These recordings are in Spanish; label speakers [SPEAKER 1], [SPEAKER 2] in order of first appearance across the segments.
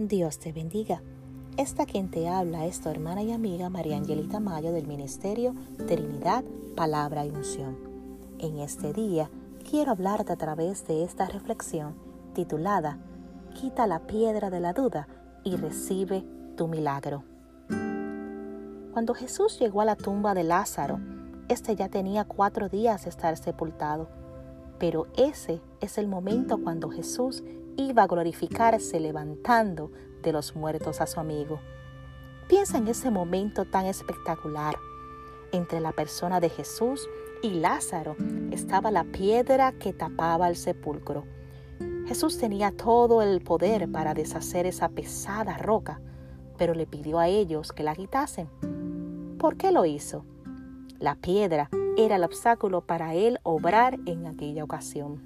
[SPEAKER 1] Dios te bendiga. Esta quien te habla es tu hermana y amiga María Angelita Mayo del Ministerio Trinidad, Palabra y Unción. En este día quiero hablarte a través de esta reflexión titulada Quita la piedra de la duda y recibe tu milagro. Cuando Jesús llegó a la tumba de Lázaro, este ya tenía 4 días de estar sepultado. Pero ese es el momento cuando Jesús iba a glorificarse levantando de los muertos a su amigo. Piensa en ese momento tan espectacular. Entre la persona de Jesús y Lázaro estaba la piedra que tapaba el sepulcro. Jesús tenía todo el poder para deshacer esa pesada roca, pero le pidió a ellos que la quitasen. ¿Por qué lo hizo? La piedra era el obstáculo para él obrar en aquella ocasión.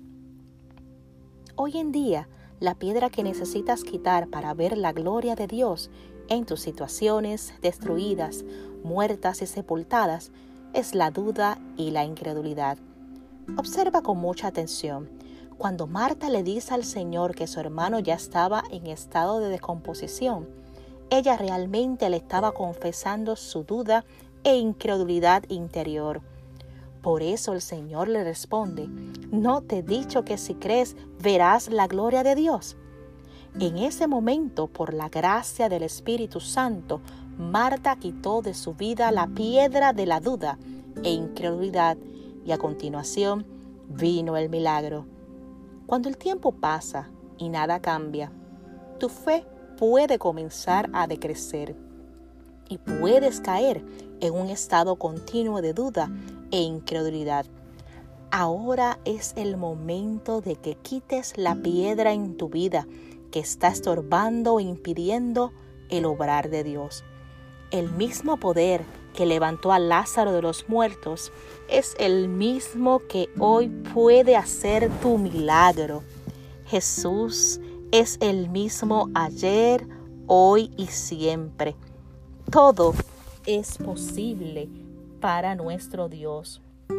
[SPEAKER 1] Hoy en día, la piedra que necesitas quitar para ver la gloria de Dios en tus situaciones destruidas, muertas y sepultadas es la duda y la incredulidad. Observa con mucha atención. Cuando Marta le dice al Señor que su hermano ya estaba en estado de descomposición, ella realmente le estaba confesando su duda e incredulidad interior. Por eso el Señor le responde: ¿no te he dicho que si crees verás la gloria de Dios? En ese momento, por la gracia del Espíritu Santo, Marta quitó de su vida la piedra de la duda e incredulidad y a continuación vino el milagro. Cuando el tiempo pasa y nada cambia, tu fe puede comenzar a decrecer y puedes caer en un estado continuo de duda e incredulidad. Ahora es el momento de que quites la piedra en tu vida que está estorbando e impidiendo el obrar de Dios. El mismo poder que levantó a Lázaro de los muertos es el mismo que hoy puede hacer tu milagro. Jesús es el mismo ayer, hoy y siempre. Todo es posible para nuestro Dios.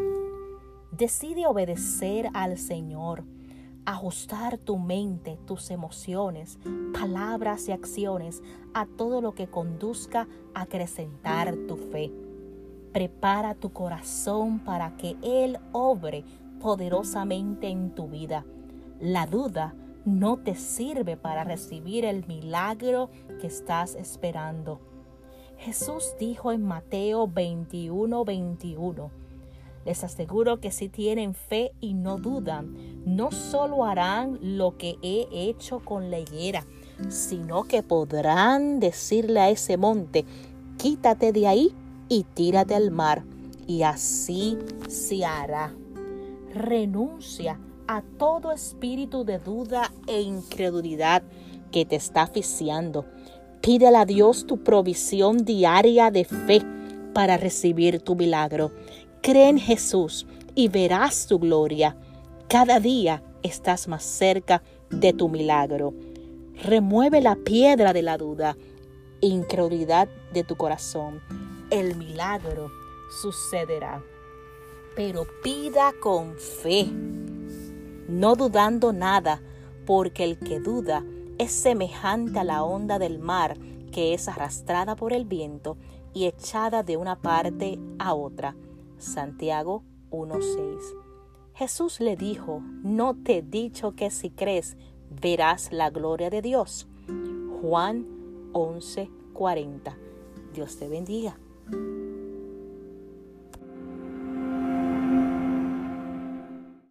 [SPEAKER 1] Decide obedecer al Señor, ajustar tu mente, tus emociones, palabras y acciones a todo lo que conduzca a acrecentar tu fe. Prepara tu corazón para que Él obre poderosamente en tu vida. La duda no te sirve para recibir el milagro que estás esperando. Jesús dijo en Mateo 21:21, les aseguro que si tienen fe y no dudan, no solo harán lo que he hecho con la higuera, sino que podrán decirle a ese monte, quítate de ahí y tírate al mar, y así se hará. Renuncia a todo espíritu de duda e incredulidad que te está asfixiando. Pídele a Dios tu provisión diaria de fe para recibir tu milagro. Cree en Jesús y verás su gloria. Cada día estás más cerca de tu milagro. Remueve la piedra de la duda e incredulidad de tu corazón. El milagro sucederá. Pero pida con fe, no dudando nada, porque el que duda es semejante a la onda del mar que es arrastrada por el viento y echada de una parte a otra. Santiago 1:6. Jesús le dijo, ¿no te he dicho que si crees verás la gloria de Dios? Juan 11:40. Dios te bendiga.